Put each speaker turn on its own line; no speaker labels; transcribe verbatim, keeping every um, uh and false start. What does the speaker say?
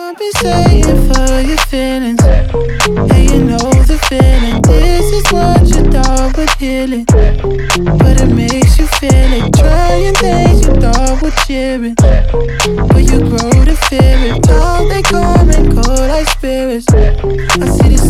compensating for your feelings. And you know the feeling. This is what you thought was healing, but it makes you feel it. Trying things you thought were cheering, but you grow to fear it. How they come and go like spirits. I see the